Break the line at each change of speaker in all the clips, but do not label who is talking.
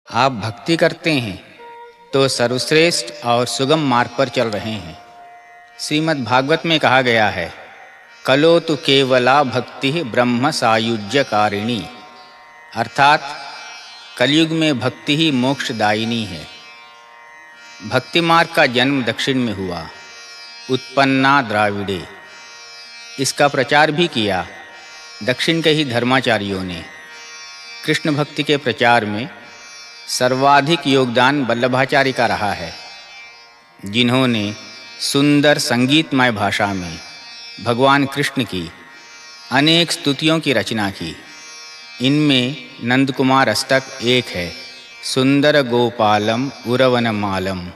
आप भक्ति करते हैं तो सर्वश्रेष्ठ और सुगम मार्ग पर चल रहे हैं। श्रीमद् भागवत में कहा गया है, कलो तु केवला भक्ति ब्रह्म सायुज्यकारिणी, अर्थात कलयुग में भक्ति ही मोक्षदायिनी है। भक्ति मार्ग का जन्म दक्षिण में हुआ, उत्पन्ना द्राविड़े। इसका प्रचार भी किया दक्षिण के ही धर्माचार्यों ने। कृष्ण भक्ति के प्रचार में सर्वाधिक योगदान वल्लभाचार्य का रहा है, जिन्होंने सुंदर संगीतमय भाषा में भगवान कृष्ण की अनेक स्तुतियों की रचना की। इनमें नंदकुमार अष्टक एक है, सुंदर गोपालम उरवनमालम।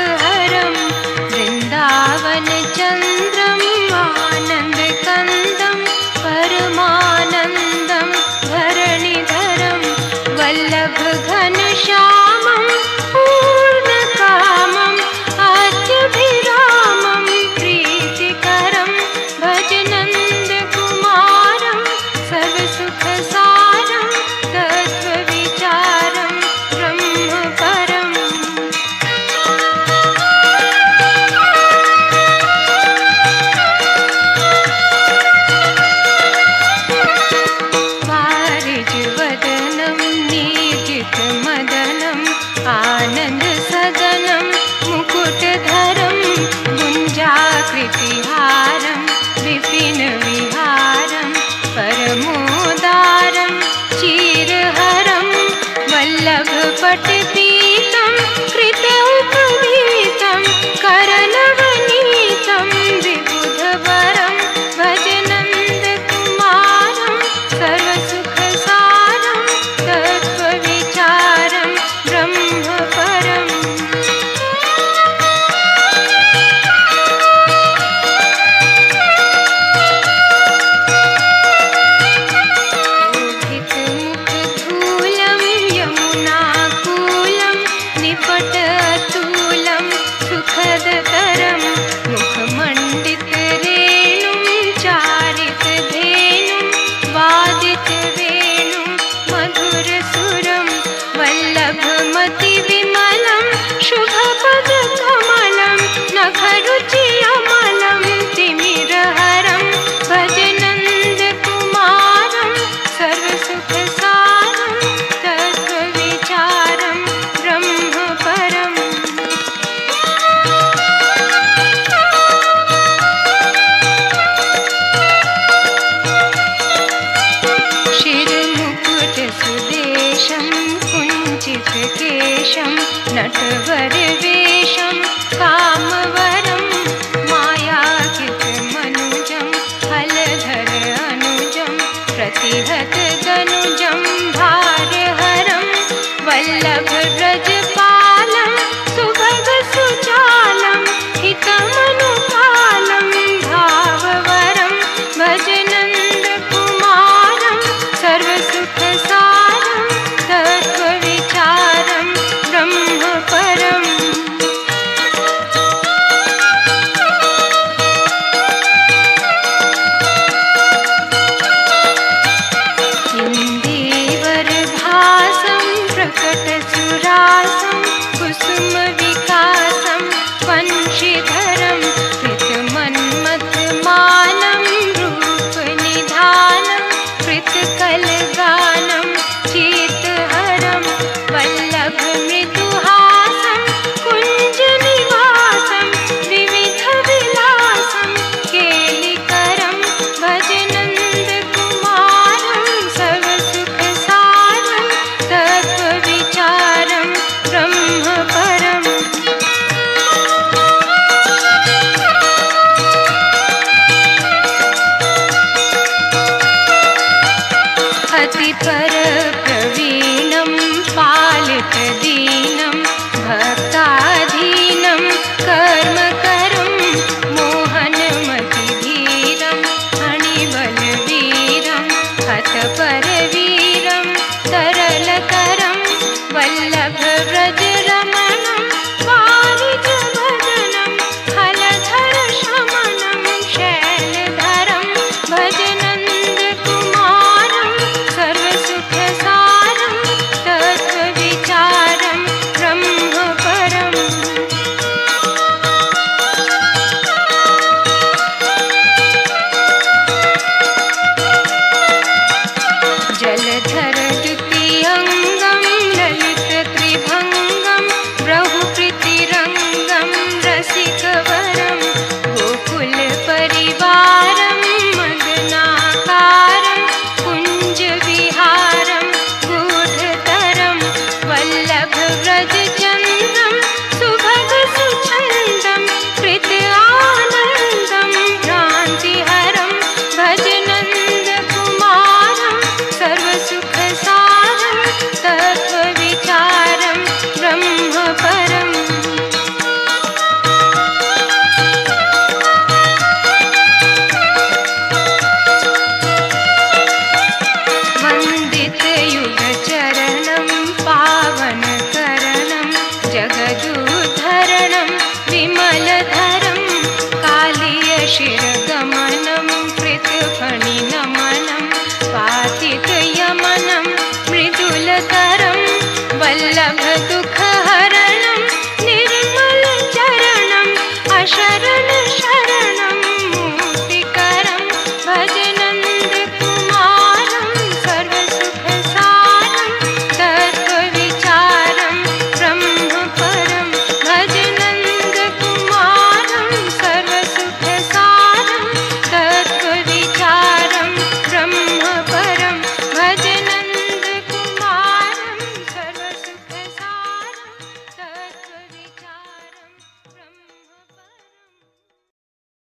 चंद्रम आनंद कंदम शिर